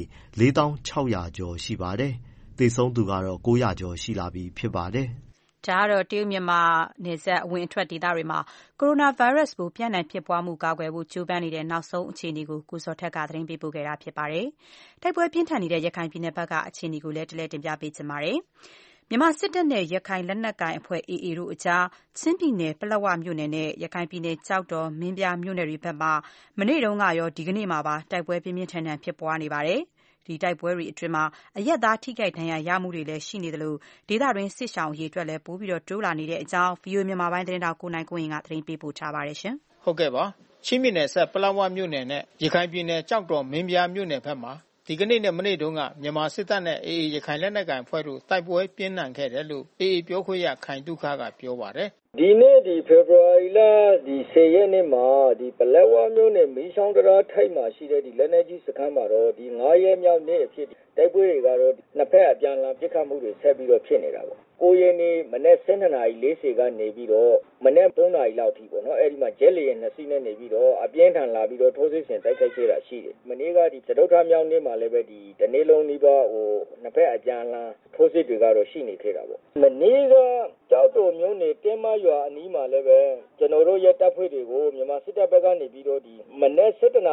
4600 ကျော်ရှိပါတယ်သေဆုံးသူကတော့900 ကျော်ရှိလာပြီဖြစ်ပါတယ်။ဒါကတော့တရုတ်မြန်မာနယ်စပ်အဝင်အထွက်ဒေသတွေမှာကိုရိုနာဗိုင်းရပ်စ်ပိုးပြန့်နှံ့ဖြစ်ပွားမှုကာကွယ်ဖို့ကြိုးပမ်းနေတဲ့နောက်ဆုံးအခြေအနေကိုကိုစောထက်ကသတင်းပေးပို့ခဲ့တာဖြစ်ပါတယ်။တိုက်ပွဲပြင်းထန်နေတဲ့ရခိုင်ပြည်နယ်ဘက်ကအခြေအနေကိုလည်းတလဲတင်ပြပေးချင်ပါတယ်။မြန်မာစစ်တပ်နဲ့ရခိုင်လက်နက်ကိုင်အဖွဲ့ AA တို့အကြားချင်းပြည်နယ်ပလက်ဝမြို့နယ်နဲ့ရခိုင်ပြည်နယ်ကျောက်တော်မင်းပြားမြို့နယ်တွေဘက်မှာမနေ့တုန်းကရောဒီကနေ့မှာပါတိုက်ပွဲပြင်းပြင်းထန်ထန်ဖြစ်ပွားနေပါတယ်။ဒီတိုက်ပွဲတွေအတွင်းမှာအရပ်သားထိခိုက်ဒဏ်ရာရမှုတွေလည်းရှိနေသလိုဒေသတွင်းစစ်ရှောင်အရေးအတွက်လည်းပိုပြီးတိုးလာနေတဲ့အကြောင်း VOA မြန်မာပိုင်းသတင်းတောက်ကိုနိုင်ကွင်းကသတင်းပေးပို့ထားပါတယ်ရှင်။ဟုတ်ကဲ့ပါ။ချင်းပြည်နယ်ဆက်ပလက်ဝမြို့နယ်နဲ့ရခိုင်ပြည်နယ်ကျောက်တော်မင်းပြားမြို့နယ်ဘက်မှာဒီကနေ့နဲ့မနေ့တုန်းကမြန်မာစစ်တပ်နဲ့ AA ရခိုင်လက်နက်ကိုင်အဖွဲ့တို့တိုက်ပွဲပြင်းထန်ခဲ့တယ်လို့ AA ပြောခွင့်ရခိုင်တုခကပြောပါတယ်။ဒီနေ့ဒီဖေဖော်ဝါရီလ10ရက်နေ့မှာဒီပလက်ဝမြို့နယ်မီးချောင်းတရားထိပ်မှာရှိတဲ့ဒီလက်နက်ကြီးစခန်းမှာတော့ဒီ9ရက်မြောက်နေ့အဖြစ်တိုက်ပွဲတွေကတော့နှစ်ဖက်အပြန်အလှန်ပစ်ခတ်မှုတွေဆက်ပြီးတော့ဖြစ်နေတာပေါ့။9ရက်နေ့မနေ့12:40ကနေပြီးတော့မနေ့3:00နာရီလောက်ထိပေါ့နော်အဲဒီမှာဂျက်လီရဲ့2စီးနဲ့နေပြီးတော့အပြင်းထန်လာပြီးတော့ထိုးစစ်ဆင်တိုက်ခိုက်ခဲ့တာရှိတယ်။မနေ့ကဒီသတုထမြောက်နေ့မှာလည်းပဲဒီတနေ့လုံးဒီပါနှစ်ဖက်အပြန်အလှန်ထိုးစစ်တွေကတော့ရှိနေခဲ့တာပေါ့။မနေ့ကကျောက်တော်မြို့နယ်တဲမရွာအနီးမှာလည်းပဲကျွန်တော်တို့ရဲ့တပ်ဖွဲ့တွေကိုမြန်မာစစ်တပ်ဘက်ကနေပြီးတော့ဒီမနေ့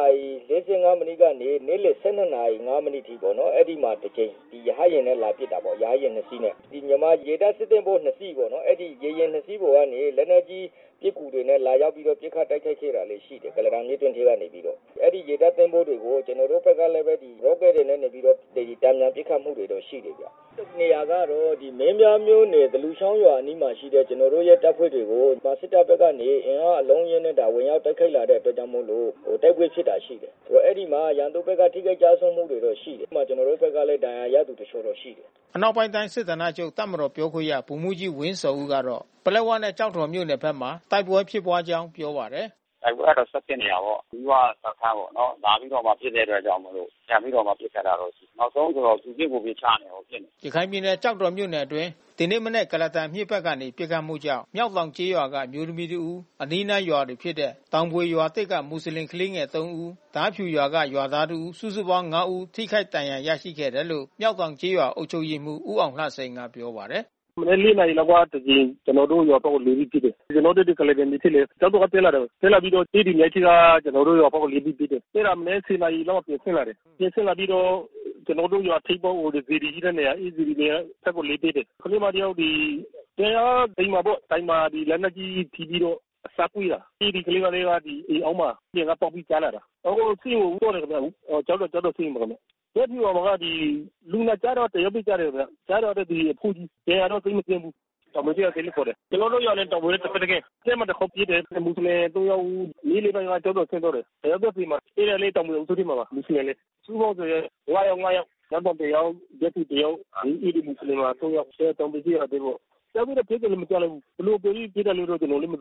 7:45မိနစ်ကနေနေ့လယ်12:05မိနစ်ထိပေါ့နော်အဲ့ဒီမှာတစ်ချိန်ဒီရဟရင်နဲ့လာပစ်တာပေါ့ရဟရင်2စီးနဲ့ဒီမြန်မာရေတပ်စစ်တပ်ဘို့2စီးပေါ့နော်အဲ့ဒီရေရင်2စီးပေါ်ကနေလက်နက်ကြီးပစ်ကူတွေနဲ့လာရောက်ပြီးတော့ပစ်ခတ်တိုက်ခိုက်ခဲ့တာလေးရှိတယ်ကလရာမြေတွင်ထဲကနေပြီးတော့အဲ့ဒီရေတပ်သင်္ဘောတွေကိုကျွန်တော်တို့ဘက်ကလည်းပဲဒီ rocket တွေနဲ့နေပြီးတော့ဒီတံမြန်ပစ်ခတ်မှုတွေတော့ရှိတယ်ဗျနေရာကတော့ဒီမင်းပြားမျိုးနယ်ဒလူချောင်းရွာအနီးမှာရှိတဲ့ကျွန်တော်တို့ရဲ့တပ်ဖွဲ့တွေကိုပါစစ်တပ်ဘက်ကနေအင်အားအလုံးရင်းနဲ့ဒါဝင်ရောက်တိုက်ခိုက်လာတဲ့အတွက်ကြောင့်မို့လို့တိုက်ပွဲဖြစ်တာရှိတယ်အဲ့ဒီမှာရန်သူဘက်ကထိခိုက်ကြဆုံးမှုတွေတော့ရှိတယ်ကျွန်တော်တို့ဘက်ကလည်းဒဏ်ရာရသူတချို့တော့ရှိတယ်အနောက်ပိုင်းတိုင်းစစ်ဌာနချုပ်တပ်မတော်ပြောခွင့်ရဗိုလ်မှူးကြီးဝင်းစောဦးကတော့ပလက်ဝနဲ့ကြောက်တော်မြို့နယ်ဘက်မှာတိုက်ပွဲဖြစ်ပွားကြောင်းပြောပါတယ်တိုက်ပွဲကတော့ဆက်ဖြစ်နေတာပေါ့ဒီကစခန်းပေါ့နော်လာပြီးတော့မှဖြစ်တဲ့အတွက်ကြောင့်မလို့ပြန်ပြီးတော့မှပြစ်ခတ်တာတော့ရှိနောက်ဆုံးဆိုတော့သူပြစ်ကိုပြချနေအောင်ဖြစ်နေရခိုင်ပြည်နယ်ကြောက်တော်မြို့နယ်အတွင်းဒီနေ့မနေ့ကလတန်မြစ်ဘက်ကနေပြစ်ခတ်မှုကြောင့်မြောက်တောင်ကျေးရွာကမျိုးသမီးတူအနီးနားရွာတွေဖြစ်တဲ့တောင်ပွေရွာတိတ်ကမွတ်စလင်ကလေးငယ်3ဦးဓာဖြူရွာကရွာသား2ဦးစုစုပေါင်း5ဦးထိခိုက်ဒဏ်ရာရရှိခဲ့တယ်လို့မြောက်တောင်ကျေးရွာအုပ်ချုပ်ရေးမှူးဦးအောင်လှစိန်ကပြောပါတယ်မနေ့4နာရီလောက်ကတည်းကကျွန်တော်တို့ရွာဘက်ကိုလေးပြီးဖြစ်တယ်ကျွန်တော်တို့ဒီကလေးတွေမြစ်လေကျောက်တော့တက်လာတယ်တက်လာပြီးတော့ဒီမြိုက်ချီကကျွန်တော်တို့ရွာဘက်ကိုလေးပြီးဖြစ်တယ်အဲ့ဒါမနေ့4နာရီလောက်ပြင်ဆင်လာတယ်ပြင်ဆင်လာပြီးတော့ကျွန်တော်တို့ရွာထိပ်ပေါ်ကိုဒီဇီဒီကြီးတဲ့နေရာအီဇီဒီနေရာဘက်ကိုလေးပြီးတယ်ခလေးမတယောက်ဒီတရားဒိမ်မှာပေါ့တိုင်မှာဒီလက်နက်ကြီးထီပြီးတော့အစကွေးတာဒီကလေးကလေးကဒီအောင်မှာပြင်ကပေါက်ပြီးကြားလာတာအခုစီးကိုဦးတော့တယ်ခင်ဗျကျောက်တော့စီးမှာခင်ဗျရက်ပြပါမကဒီလူနာကြတော့တရုတ်ပြကြတယ်ဗျကြားတော့ဒီအဖူးကြီးကျန်တော့သိမသိဘူးတော်မကြီးကလေးခေါ်တယ်ကျွန်တော်တို့ရောက်နေတော့ဝယ်တစ်ဖက်ကကျမတခုပ်ပြတယ်မူစလင်3ယောက်လေးလေးပိုင်းကကျောက်တော့ဆင်းတော့တယ်တရုတ်ပြမှာအဲ့ဒါလေးတောင်မူဦးထီမှာပါမူစလင်လေးစူးဖို့ဆိုရ9ယောက်နောက်တော့တယောက်ရက်ပြတယောက်ဒီမူစလင်မှာ3ယောက်တောင်မကြီးရတယ်ပေါ့ကျောက်ပြတဲ့ပြည်ကလည်းမကြောက်ဘူးဘလို့ပြည်တယ်လို့တော့ကျွန်တော်လည်းမသိဘူး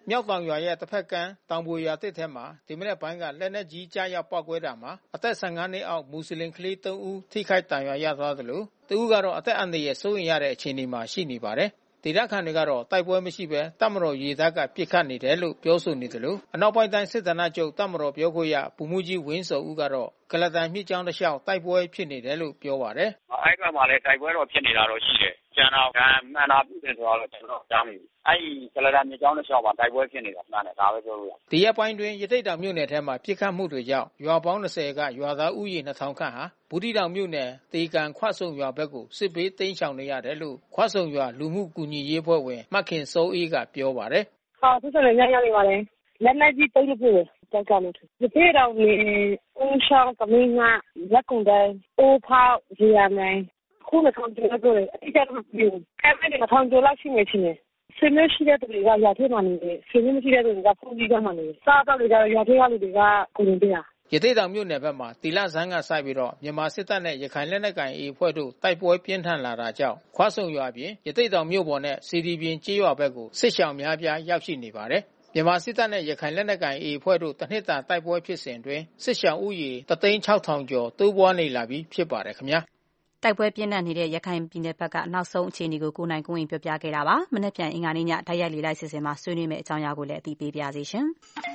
မြောက်တောင်ရွာရဲ့တစ်ဖက်ကမ်းတောင်ပွေရွာတစ်ထဲမှာဒီမနေ့ပိုင်းကလက်နက်ကြီးကြားရောက်ပောက်ကွဲတာမှာအသက်15နှစ်အောက်မွတ်စလင်ကလေး3ဦးထိခိုက်ဒဏ်ရာရသွားသလိုတဦးကတော့အသက်အန္တရာယ်စိုးရိမ်ရတဲ့အခြေအနေမှာရှိနေပါတယ်ဒေသခံတွေကတော့တိုက်ပွဲမရှိဘဲတပ်မတော်ရေတပ်ကပစ်ခတ်နေတယ်လို့ပြောဆိုနေတယ်လို့အနောက်ပိုင်းတိုင်းစစ်ဌာနချုပ်တပ်မတော်ပြောခွင့်ရဗိုလ်မှူးကြီးဝင်းစောဦးကတော့ကလတန်မြစ်ကြောင်းတစ်လျှောက်တိုက်ပွဲဖြစ်နေတယ်လို့ပြောပါတယ်အဲ့ဘက်မှာလည်းတိုက်ပွဲတော့ဖြစ်နေတာတော့ရှိတယ်ကျန်တော့မှန်တာပြုတယ်ဆိုတော့ကျွန်တော်ကြားမိပြီအဲ့ကလတန်မြစ်ကြောင်းတစ်လျှောက်မှာတိုက်ပွဲဖြစ်နေတာမှန်တယ်ဒါပဲပြောလို့ရဒီရက်ပိုင်းတွင်ရတိတ်တောင်မြို့နယ်ထဲမှာပြစ်ခတ်မှုတွေကြောင့်ရွာပေါင်း20ကရွာသားဥယျာဉ်2000ခန့်ဟာဘူးတီတောင်မြို့နယ်တေကန်ခွဆုံရွာဘက်ကိုစစ်ပေးတိမ်းရှောင်နေရတယ်လို့ခွဆုံရွာလူမှုကူညီရေးဖွဲ့ဝင်မှတ်ခင်စိုးအေးကပြောပါတယ်ဆက်ဆက်ညညနေပါလေလက်နက်ကြီးတုံးလို့ကြောက်ကလို့ဒီပြေတော်နေဦးရှောင်းကမင်းကလက်ကုန်တဲ့အိုးဖောက်ရရမယ်ခုနကောင်ပြောတော့အတိအကျမပြောအဲ့ဒီမှာထောင်ကျော်လောက်ရှိနေချင်းဆင်းမရှိတဲ့သူတွေကရွာထဲမှာနေတယ်ဆင်းမရှိတဲ့သူတွေကဖုန်းကြီးကမှနေစားတော့တွေကရွာထဲကလူတွေကကိုရင်ပြရသေးတောင်မြို့နယ်ဘက်မှာတီလာဆန်းကစိုက်ပြီးတော့မြန်မာစစ်တပ်နဲ့ရခိုင်လက်နက်ကိုင်အေအဖွဲ့တို့တိုက်ပွဲပြင်းထန်လာတာကြောင့်ခွဆုံရွာပြင်ရသေးတောင်မြို့ပေါ်နဲ့စီဒီပြင်ကျေးရွာဘက်ကိုစစ်ရှောင်များပြားရောက်ရှိနေပါတယ်မြန်မာစစ်တပ်နဲ့ရခိုင်လက်နက်ကိုင်အေအဖွဲ့တို့တစ်နှစ်တာတိုက်ပွဲဖြစ်စဉ်တွင်စစ်ရှောင်ဥယေ36000ကျော်တိုးပွားနေလာပြီးဖြစ်ပါတယ်ခင်ဗျာတိုက်ပွဲပြင်းထန်နေတဲ့ရခိုင်ပြည်နယ်ဘက်ကနောက်ဆုံးအခြေအနေကိုကိုနိုင်ကိုရင်ပြောပြခဲ့တာပါမနေ့ပြန်အင်္ဂါနေ့ညဓာတ်ရိုက်လေလိုက်စစ်စင်မှာဆွေးနွေးမယ့်အကြောင်းအရာကိုလည်းအသိပေးပါရစေရှင်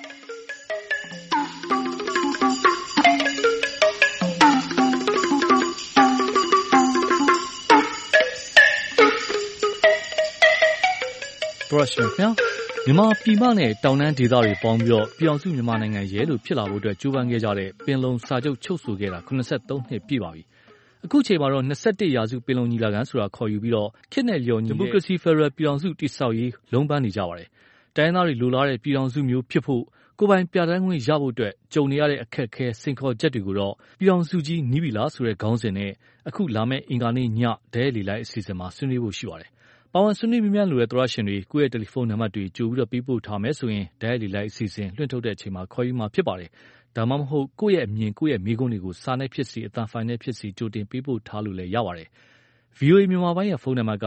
ပရရှင်ဗျာမြန်မာပြည်မနဲ့တောင်တန်းဒေသတွေပေါင်းပြီးတော့ပြည်အောင်စုမြန်မာနိုင်ငံရဲ့လို့ဖြစ်လာဖို့အတွက်ကြိုးပမ်းခဲ့ကြတဲ့ပင်လုံစာချုပ်ချုပ်ဆိုခဲ့တာ83နှစ်ပြည့်ပါပြီအခုချိန်မှာတော့21ရာစုပင်လုံညီလာခံဆိုတာခေါ်ယူပြီးတော့ခေတ်နဲ့လျော်ညီဒီမိုကရေစီဖက်ဒရယ်ပြည်အောင်စုတည်ဆောက်ရေးလုံးပန်းနေကြပါတယ်တိုင်းသားတွေလိုလားတဲ့ပြည်အောင်စုမျိုးဖြစ်ဖို့ကိုယ်ပိုင်ပြဋ္ဌာန်းခွင့်ရဖို့အတွက်ကြုံနေရတဲ့အခက်အခဲစိန်ခေါ်ချက်တွေကိုတော့ပြည်အောင်စုကြီးနီးပြီလားဆိုတဲ့ခေါင်းစဉ်နဲ့အခုလာမယ့်အင်္ဂါနေ့ညဒဲလီလိုက်အစီအစဉ်မှာဆွေးနွေးဖို့ရှိပါတယ်ပါဝင်ဆွေးနွေးမြန်းလို့တဲ့သောရရှင်တွေကိုယ့်ရဲ့တယ်လီဖုန်းနံပါတ်တွေကြိုပြီးတော့ပေးပို့ထားမယ်ဆိုရင်ဒဲလီလိုက်အစီအစဉ်လွှင့်ထုတ်တဲ့အချိန်မှာခေါ်ယူမှာဖြစ်ပါတယ်ဒါမှမဟုတ်ကိုယ့်ရဲ့အမြင်ကိုယ့်ရဲ့မိကုန်းတွေကိုစာနဲ့ဖြစ်စီအသံဖိုင်နဲ့ဖြစ်စီကြိုတင်ပေးပို့ထားလို့လည်းရပါတယ် VOA မြန်မာပိုင်းရဲ့ဖုန်းနံပါတ်က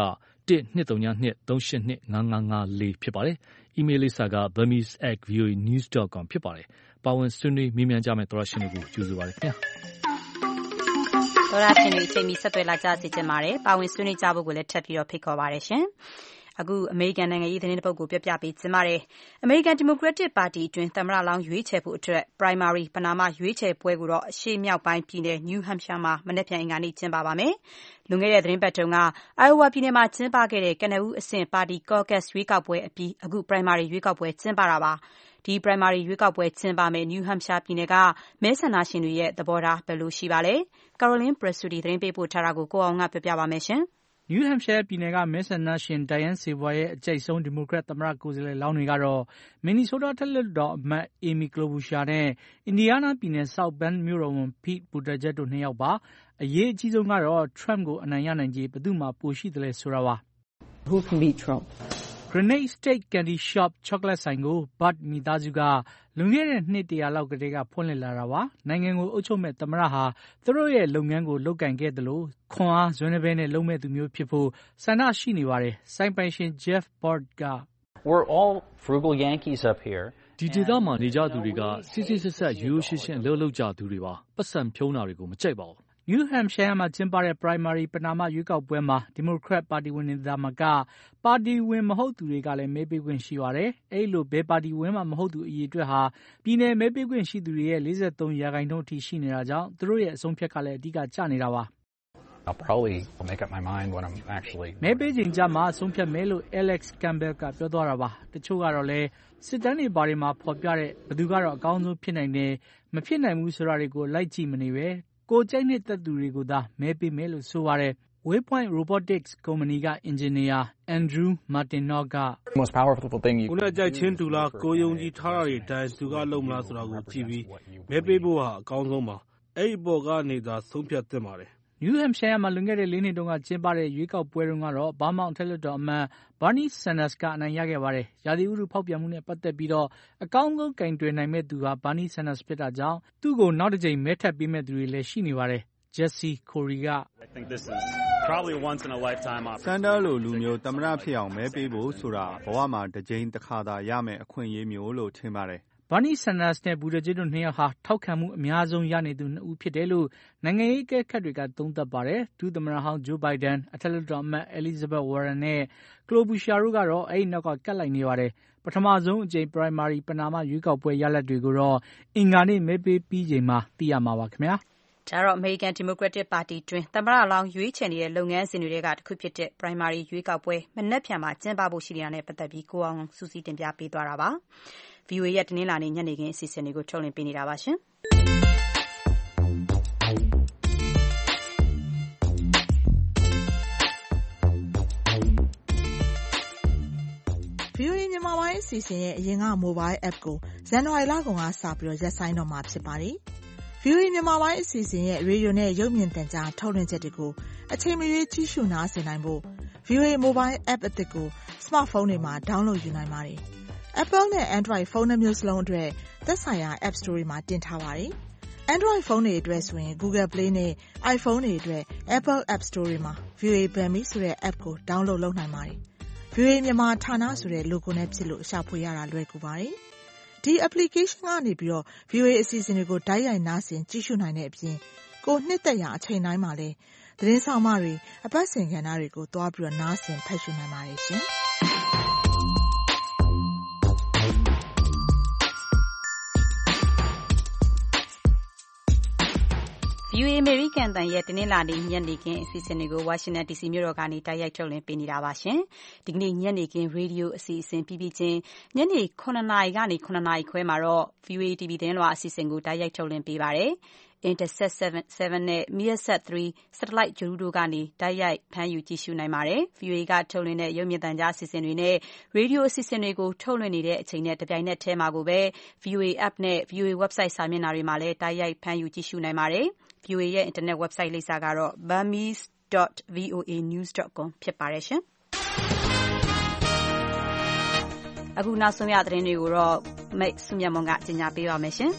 12323825554ဖြစ်ပါတယ်အီးမေးလ်လိပ်စာက burmese@voanews.com ဖြစ်ပါတယ်ပါဝင်ဆွေးနွေးမြန်းကြမယ့်သောရရှင်တွေကိုကြိုဆိုပါရစေခင်ဗျာသောရရှင်တွေအချိန်မီဆက်သွယ်လာကြစေချင်ပါတယ်ပါဝင်ဆွေးနွေးကြဖို့ကိုလည်းထပ်ပြီးတော့ဖိတ်ခေါ်ပါရရှင်အခုအမေရိကန်နိုင်ငံရေးသတင်းတစ်ပုဒ်ကိုပြပြပေးခြင်းပါတယ်အမေရိကန်ဒီမိုကရက်တစ်ပါတီအတွင်းသမ္မတလောင်းရွေးချယ်ဖို့အတွက် primary ပဏာမရွေးချယ်ပွဲကိုတော့အရှေ့မြောက်ပိုင်းပြည်နယ် New Hampshire မှာမနေ့ပြန်အင်္ဂါနေ့ကျင်းပပါမယ်လွန်ခဲ့တဲ့သတင်းပတ်တုန်းက Iowa ပြည်နယ်မှာကျင်းပခဲ့တဲ့ကနဦးအဆင့်ပါတီ caucus ရွေးကောက်ပွဲအပြီးအခု primary ရွေးကောက်ပွဲကျင်းပတာပါဒီ primary ရွေးကောက်ပွဲကျင်းပမယ် New Hampshire ပြည်နယ်ကမဲဆန္ဒရှင်တွေရဲ့သဘောထားဘယ်လိုရှိပါလဲ Caroline Presutti သတင်းပေးပို့ထားတာကိုကိုအောင်ကပြောပြပါမယ်ရှင် New Hampshire ပြည်နယ်ကမဲဆန္ဒရှင် Diane Savoy ရဲ့အကြိတ်ဆုံးဒီမိုကရက်သမ္မတကိုယ်စားလှယ်လောင်းတွေကတော့ Minnesota ထက်လွှတ်တော်အမတ် Amy Klobuchar နဲ့ Indiana ပြည်နယ် South Bend မြို့တော်ဝန် Pete Buttigieg တို့နှစ်ယောက်ပါအရေးအကြီးဆုံးကတော့ Trump ကိုအနိုင်ရနိုင်ခြေဘယ်သူမှပိုရှိသလဲဆိုတာပါ Who can beat Trump? Grenade State Candy Shop ချောကလက်ဆိုင်ကိုဘတ်မိသားစုကလွန်ခဲ့တဲ့နှစ်100လောက်ကတည်းကဖွင့်လှစ်လာတာပါနိုင်ငံကိုအုပ်ချုပ်မဲ့သမ္မတဟာသူတို့ရဲ့လုပ်ငန်းကိုလုပ်ကင်ခဲ့တယ်လို့ခွန်အားဇွဲနှဘဲနဲ့လုပ်မဲ့သူမျိုးဖြစ်ဖို့ဆန္ဒရှိနေပါတယ်စိုင်းပိုင်ရှင် Jeff Bard က We're all frugal Yankees up here ဒီဒေသမှာနေကြသူတွေကစစ်စစ်ဆက်ဆက်ရိုးရှင်းရှင်းလှုပ်လှုပ်ကြသူတွေပါပတ်စံဖြုံးတာတွေကိုမကြိုက်ပါဘူး New Hampshire မှာကျင်းပတဲ့ primary ပဏာမရွေးကောက်ပွဲမှာ Democrat ပါတီဝင်တွေသာမကပါတီဝင်မဟုတ်သူတွေကလည်းမဲပေးခွင့်ရှိပါတယ်။အဲဒီလိုဘယ်ပါတီဝင်မှမဟုတ်သူအရေအတွက်ဟာပြည်နယ်မဲပေးခွင့်ရှိသူတွေရဲ့43%အထိရှိနေတာကြောင့်သူတို့ရဲ့အဆုံးဖြတ်ကလည်းအဓိကကျနေတာပါ။ I'll probably make up my mind when I'm actually မဲပေးချိန်ကျမှဆုံးဖြတ်မယ်လို့ Alex Campbell ကပြောသွားတာပါ။တချို့ကတော့လည်းစစ်တမ်းတွေဘာတွေမှာဖော်ပြတဲ့ဘယ်သူကတော့အကောင်းဆုံးဖြစ်နိုင်တယ်မဖြစ်နိုင်ဘူးဆိုတာတွေကိုလိုက်ကြည့်မနေပဲကိုကြိုက်နေတဲ့သူတွေကိုသာမဲပေးမယ်လို့ဆိုပါတယ် Waypoint Robotics ကုမ္ပဏီကအင်ဂျင်နီယာ Andrew Martinock က most powerful thing you ကိုနဲ့ကြိုက်ချင်းတူလားကိုယုံကြည်ထားတာတွေတိုင်းသူကလုံးမလားဆိုတာကိုကြည့်ပြီးမဲပေးဖို့ဟာအကောင်းဆုံးပါအဲ့ဒီပေါ်ကနေသာဆုံးဖြတ်သင့်ပါတယ် New Hampshire မှာလွန်ခဲ့တဲ့4နှစ်တုန်းကကျင်းပတဲ့ရွေးကောက်ပွဲတုန်းကတော့ Vermont ထက်လွှတ်တော်အမတ် Bernie Sanders ကအနိုင်ရခဲ့ပါတယ်။ရာသီဥတုဖောက်ပြန်မှုနဲ့ပတ်သက်ပြီးတော့အကောင်းဆုံးကင်တွယ်နိုင်မဲ့သူဟာ Bernie Sanders ဖြစ်တာကြောင့်သူ့ကိုနောက်တစ်ကြိမ်မဲထပ်ပေးမဲ့သူတွေလည်းရှိနေပါတယ်။ Jesse Corey က I think this is probably a once in a lifetime opportunity. ဆန်ဒါလိုလူမျိုးသမ္မတဖြစ်အောင်မဲပေးဖို့ဆိုတာဘဝမှာတစ်ကြိမ်တစ်ခါသာရမယ်အခွင့်အရေးမျိုးလို့ထင်ပါတယ်။ Bernie Sanders နဲ့ Buttigieg တို့နှစ်ယောက်ဟာထောက်ခံမှုအများဆုံးရနေသူနှစ်ဦးဖြစ်တယ်လို့နိုင်ငံရေးအကဲခတ်တွေကသုံးသပ်ပါတယ်။ဒုသမ္မတဟောင်း Joe Biden အထက်လွှတ်တော်အမတ် Elizabeth Warren နဲ့ Klobuchar တို့ကတော့အဲဒီနောက်ကကပ်လိုက်နေပါတယ်။ပထမဆုံးအကြိမ် primary ပဏာမရွေးကောက်ပွဲရလဒ်တွေကိုတော့အင်္ဂါနေ့မဲပေးပြီးချိန်မှာသိရမှာပါခင်ဗျာ။ဒါတော့ American Democratic Party တွင်သမ္မတလောင်းရွေးချယ်နေတဲ့လုပ်ငန်းစဉ်တွေကတစ်ခုဖြစ်တဲ့ primary ရွေးကောက်ပွဲမနက်ဖြန်မှာကျင်းပဖို့ရှိနေတာနဲ့ပတ်သက်ပြီးကိုအောင်စူးစီးတင်ပြပေးသွားတာပါ။ VOA ရဲ့တင်းလာနေညနေခင်းအစီအစဉ်တွေကိုထုတ်လွှင့်ပေးနေတာပါရှင်။ VOA မြန်မာပိုင်းအစီအစဉ်ရဲ့အရင်က mobile app ကိုဇန်နဝါရီလကုန်ကစပြီးရပ်ဆိုင်းတော့မှာဖြစ်ပါတယ်။ VOA မြန်မာပိုင်းအစီအစဉ်ရဲ့ရေဒီယိုနဲ့ရုပ်မြင်သံကြားထုတ်လွှင့်ချက်တွေကိုအချိန်မရွေးကြည့်ရှုနားဆင်နိုင်ဖို့ VOA mobile app အသစ်ကို smartphone တွေမှာ download ယူနိုင်ပါတယ်။ Apple နဲ့ Android ဖုန်းနှမျိုးစလုံးအတွက်သက်ဆိုင်ရာ App Store တွေမှာတင်ထားပါတယ်။ Android ဖုန်းတွေအတွက်ဆိုရင် Google Play နဲ့ iPhone တွေအတွက် Apple App Store တွေမှာ VOA Bami ဆိုတဲ့ app ကို download လုပ်နိုင်ပါတယ်။ VOA မြန်မာဌာနဆိုတဲ့ logo နဲ့ဖြစ်လို့ရှာဖွေရတာလွယ်ကူပါတယ်။ဒီ application ကနေပြီးတော့ VOA အစီအစဉ်တွေကိုတိုက်ရိုက်နားဆင်ကြည့်ရှုနိုင်တဲ့အပြင်ကိုနှစ်သက်ရာအချိန်တိုင်းမှာလည်းသတင်းဆောင်မတွေအပတ်စဉ်ကဏ္ဍတွေကိုတွားပြီးတော့နားဆင်ဖတ်ရှုနိုင်ပါတယ်ရှင်။ VOA American တန်ရဲ့တင်းလာနေညနေခင်းအစီအစဉ်တွေကို Washington DC မြို့တော်ကနေတိုက်ရိုက်ထုတ်လွှင့်ပေးနေတာပါရှင်။ဒီကနေ့ညနေခင်းရေဒီယိုအစီအစဉ်ပြီးချင်းညနေ9နာရီကနေ9နာရီခွဲမှာတော့ VOA TV သတင်းလွှာအစီအစဉ်ကိုတိုက်ရိုက်ထုတ်လွှင့်ပေးပါတယ်။ Intersat 7 နဲ့ Measat 3 satellite ဂြိုဟ်တုတို့ကနေတိုက်ရိုက်ဖမ်းယူကြည့်ရှုနိုင်ပါတယ်။ VOA ကထုတ်လွှင့်တဲ့ရုပ်မြင်သံကြားအစီအစဉ်တွေနဲ့ရေဒီယိုအစီအစဉ်တွေကိုထုတ်လွှင့်နေတဲ့အချိန်နဲ့တပြိုင်နက်တည်းမှာကိုပဲ VOA app နဲ့ VOA website စာမျက်နှာတွေမှာလည်းတိုက်ရိုက်ဖမ်းယူကြည့်ရှုနိုင်ပါတယ်။ VOA ရဲ့ internet website လိပ်စာကတော့ burmese.voanews.com ဖြစ်ပါတယ်ရှင်။အခုနောက်ဆုံးရသတင်းတွေကိုတော့မိတ်ဆုမြတ်မွန်ကကြီးညာပေးပါမယ်ရှင်။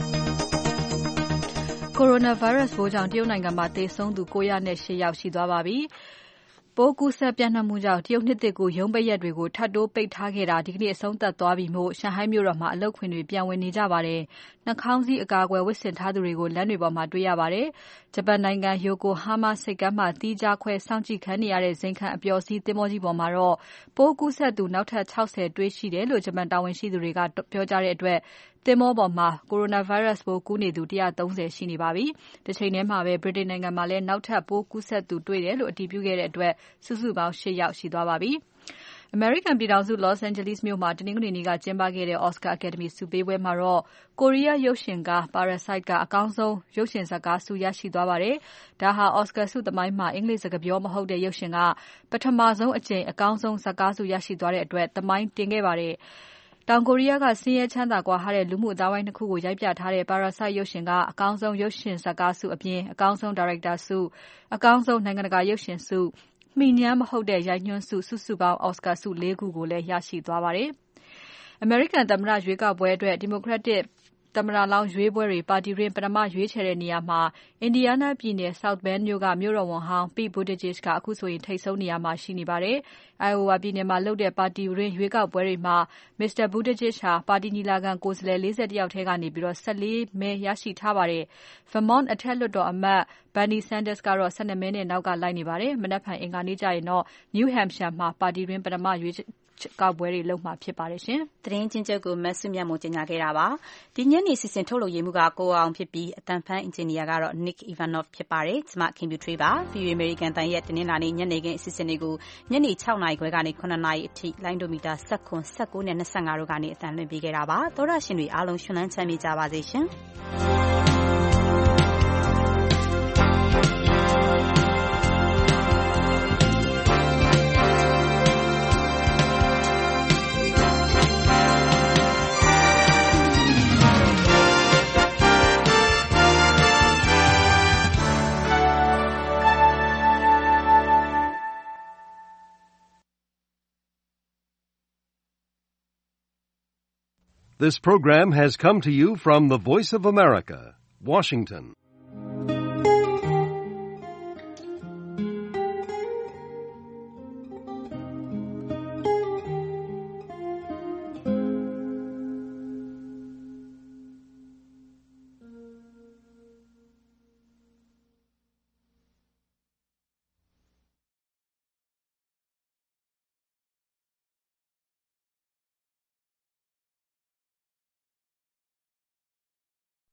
Coronavirus ပိုးကြောင့်တရုတ်နိုင်ငံမှာသေဆုံးသူ908ယောက်ရှိသွားပါပြီ။ပိုးကူးစက်ပြန့်နှံ့မှုကြောင့်တရုတ်နှစ်သစ်ကူးရုံးပိတ်ရက်တွေကိုထပ်တိုးပိတ်ထားခဲ့တာဒီကနေ့အဆုံးသတ်သွားပြီမို့ရှန်ဟိုင်းမြို့တော်မှာအလုပ်ခွင်တွေပြန်ဝင်နေကြပါတယ်။နှာခေါင်းစည်းအကာအကွယ်ဝတ်ဆင်ထားသူတွေကိုလမ်းတွေပေါ်မှာတွေ့ရပါတယ်။ဂျပန်နိုင်ငံ Yokohama ဆိပ်ကမ်းမှာသီးခြားခွဲစောင့်ကြည့်ခံနေရတဲ့ဇိမ်ခံအပျော်စီးသင်္ဘောကြီးပေါ်မှာတော့ပိုးကူးစက်သူနောက်ထပ်60တွေ့ရှိတယ်လို့ဂျပန်တာဝန်ရှိသူတွေကပြောကြားတဲ့အတွက်သင်္ဘောပေါ်မှာ Coronavirus ပိုးကူးနေသူ130ရှိနေပါပြီ။တစ်ချိန်ထဲမှာပဲ ဗြိတိန်နိုင်ငံမှာလည်းနောက်ထပ်ပိုးကူးစက်သူတွေ့တယ်လို့အတည်ပြုခဲ့တဲ့အတွက်စုစုပေါင်း8ယောက်ရှိသွားပါပြီ။ အမေရိကန်ပြည်ထောင်စု Los Angeles မြို့မှာတနင်္ဂနွေနေ့ကကျင်းပခဲ့တဲ့ Oscar Academy ဆုပေးပွဲမှာတော့ကိုရီးယားရုပ်ရှင်ကား Parasite ကအကောင်းဆုံးရုပ်ရှင်ဇာတ်ကားဆုရရှိသွားပါတယ်။ဒါဟာ Oscar ဆုသမိုင်းမှာအင်္ဂလိပ်စကားပြောမဟုတ်တဲ့ရုပ်ရှင်ကပထမဆုံးအကြိမ်အကောင်းဆုံးဇာတ်ကားဆုရရှိသွားတဲ့အတွက်သမိုင်းတင်ခဲ့ပါတယ်။တောင်ကိုရီးယားကဆင်းရဲချမ်းသာကွာဟတဲ့လူမှုအသိုင်းအဝိုင်းတစ်ခုကိုရိုက်ပြထားတဲ့ Parasite ရုပ်ရှင်ကအကောင်းဆုံးရုပ်ရှင်ဇာတ်ကားဆုအပြင်အကောင်းဆုံးဒါရိုက်တာဆု၊အကောင်းဆုံးနိုင်ငံတကာရုပ်ရှင်ဆု၊မှီညမ်းမဟုတ်တဲ့ရိုက်ညွှန်းဆုစုစုပေါင်း Oscar ဆု4ခုကိုလည်းရရှိသွားပါတယ်။ အမေရိကန်သမ္မတရွေးကောက်ပွဲအတွက် Democratic သမ္မတလောင်းရွေးပွဲတွေပါတီတွင်းပထမရွေးချယ်တဲ့နေရာမှာ Indiana ပြည်နယ် South Bend မြို့ကမြို့တော်ဝန်ဟောင်း Pete Buttigieg ကအခုဆိုရင်ထိပ်ဆုံးနေရာမှာရှိနေပါတယ်။ Iowa ပြည်နယ်မှာလုပ်တဲ့ပါတီတွင်းရွေးကောက်ပွဲတွေမှာ Mr. Buttigieg ဟာပါတီညီလာခံကိုယ်စားလှယ်41ယောက်ထဲကနေ14မဲရရှိထားပါတယ်။ Vermont အထက်လွှတ်တော်အမတ် Bernie Sanders ကတော့12မဲနဲ့နောက်ကလိုက်နေပါတယ်။မနက်ဖြန်အင်္ဂါနေ့ကျရင်တော့ New Hampshire မှာပါတီတွင်းပထမရွေးကောက်ပွဲတွေလုပ်မှာဖြစ်ပါတယ်ရှင်။သတင်းချင်းချုပ်ကိုမဆုမြတ်မိုးကြီးညာခဲ့တာပါ။ဒီညနေစီစဉ်ထုတ်လုပ်ရေးမှုကကိုအောင်ဖြစ်ပြီးအတန်ဖန်အင်ဂျင်နီယာကတော့ Nick Ivanov ဖြစ်ပါတယ်။ကျမခင်ဗျူထွေးပါ။ VOA American တန်ရဲ့တင်းလာနေညနေခင်းအစီအစဉ်တွေကိုညနေ6နာရီခွဲကနေ9နာရီအထိလိုင်းဒိုမီတာ19 19နဲ့25တို့ကနေအတန်လွှင့်ပေးခဲ့တာပါ။သောရရှင်တွေအားလုံးရှင်လန်းချမ်းမြေ့ကြပါစေရှင်။ This program has come to you from the Voice of America, Washington.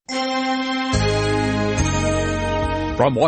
From